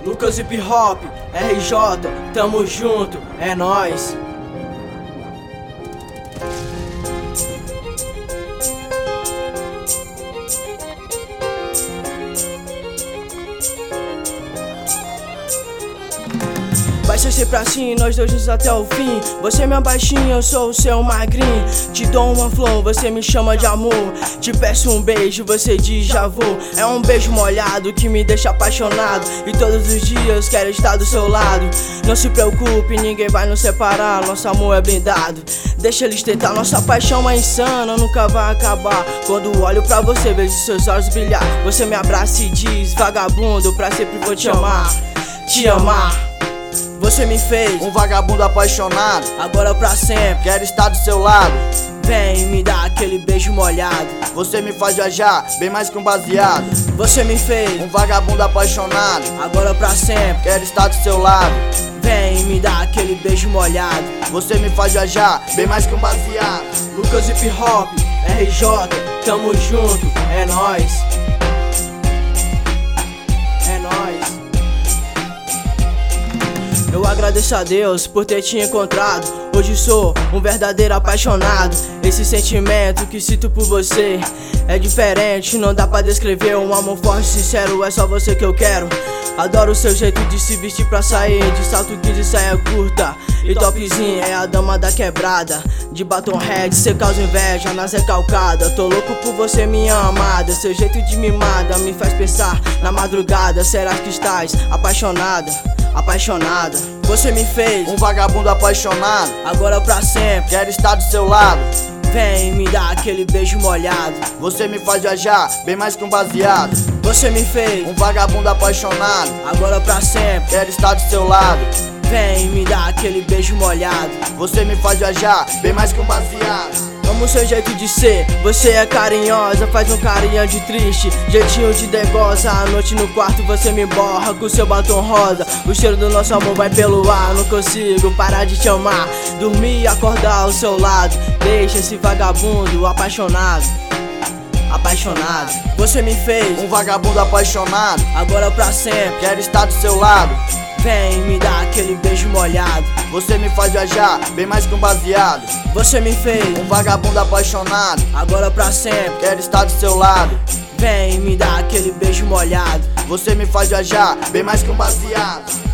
Lucas Hip Hop, RJ, tamo junto, é nóis. Vai ser sempre assim, nós dois juntos até o fim. Você é minha baixinha, eu sou o seu magrinho. Te dou uma flor, você me chama de amor. Te peço um beijo, você diz já vou. É um beijo molhado que me deixa apaixonado. E todos os dias quero estar do seu lado. Não se preocupe, ninguém vai nos separar. Nosso amor é blindado. Deixa eles tentar, nossa paixão é insana, nunca vai acabar. Quando olho pra você, vejo seus olhos brilhar. Você me abraça e diz, vagabundo, pra sempre vou te amar. Te amar. Você me fez um vagabundo apaixonado, agora pra sempre quero estar do seu lado. Vem me dar aquele beijo molhado. Você me faz viajar, bem mais que um baseado. Você me fez um vagabundo apaixonado, agora pra sempre quero estar do seu lado. Vem me dar aquele beijo molhado. Você me faz viajar, bem mais que um baseado. Lucas Hip Hop, RJ, tamo junto, é nóis. É nóis. Eu agradeço a Deus por ter te encontrado. Hoje sou um verdadeiro apaixonado. Esse sentimento que sinto por você é diferente, não dá pra descrever. Um amor forte, sincero, é só você que eu quero. Adoro o seu jeito de se vestir pra sair, de salto jeans e saia curta e topzinho, é a dama da quebrada. De batom red, cê causa inveja nas recalcadas. Tô louco por você, minha amada. Seu jeito de mimada me faz pensar na madrugada. Será que estás apaixonada? Apaixonada. Você me fez um vagabundo apaixonado, agora pra sempre quero estar do seu lado. Vem me dar aquele beijo molhado. Você me faz viajar, bem mais que um baseado. Você me fez um vagabundo apaixonado, agora pra sempre quero estar do seu lado. Vem me dar aquele beijo molhado. Você me faz viajar, bem mais que um baseado. Amo seu jeito de ser, você é carinhosa, faz um carinha de triste, jeitinho de degosa. À noite no quarto você me borra com seu batom rosa. O cheiro do nosso amor vai pelo ar, não consigo parar de te amar. Dormir e acordar ao seu lado, deixa esse vagabundo apaixonado. Apaixonado. Você me fez um vagabundo apaixonado, agora pra sempre quero estar do seu lado. Vem me dar aquele beijo molhado. Você me faz viajar, bem mais que um baseado. Você me fez um vagabundo apaixonado, agora pra sempre quero estar do seu lado. Vem me dar aquele beijo molhado. Você me faz viajar, bem mais que um baseado.